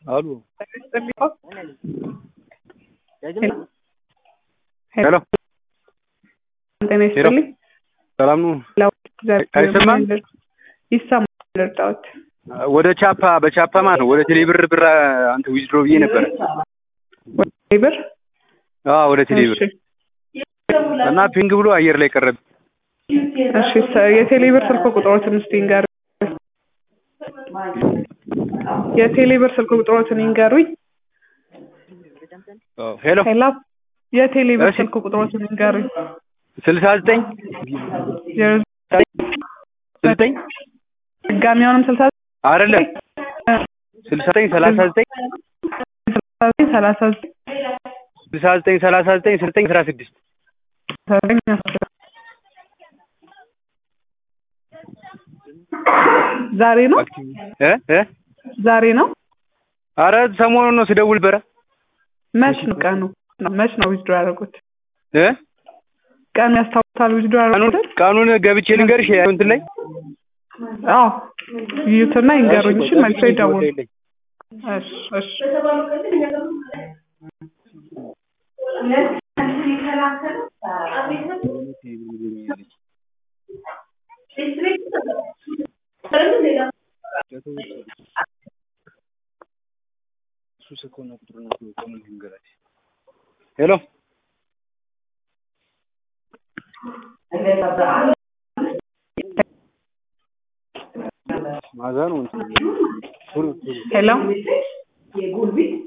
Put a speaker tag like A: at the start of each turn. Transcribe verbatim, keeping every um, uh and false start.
A: አሉ ሄሎ
B: ሄሎ
A: ሰላም ነው አይሰማም
B: ይሰማል እርዳት
A: ወደ ቻፓ በቻፓ ማለት ነው ወደ ቴሌብር ብር አንተ ዊዝድሮ ብዬ ነበር
B: ወደ ቴሌብር
A: አዎ ወደ ቴሌብር እና ፒንግ ብሎ አየር ላይ ቀረብ
B: እሺ የቴሌብር ስልክ ቁጥሮትን እስቲ ንገር የቴሌብር ስልክ ቁጥሮትን ንገሩኝ
A: ሄሎ
B: ሄሎ የቴሌብር ስልክ ቁጥሮትን ንገሩኝ
A: ስልሳ ዘጠኝ ዘጠኝ
B: ጋሚያውንም ስልሳ
A: አይደለም ስልሳ ዘጠኝ ሰላሳ ዘጠኝ
B: ሰላሳ ዘጠኝ
A: ስልሳ ዘጠኝ ሰላሳ ዘጠኝ ዘጠኝ አስራ ስድስት
B: ዛሬ ነው
A: እ እ
B: ዛሬ ነው
A: አረ ሰሞኑን ነው ስደውል በረ
B: መች ነው ቀኑ መች ነው ዊዝድሮ ያደረጉት
A: እ
B: ቀኑ ያስታውሳል ዊዝድሮ ያደረጉት
A: ቀኑን ገብቼ ልንገርሽ እንትን ላይ
B: አዎ ይዩትና ይንገሩኝ እሺ መልሶ ይደውል እሺ እሺ
A: ሄሎ ማዛኑ
B: ሄሎ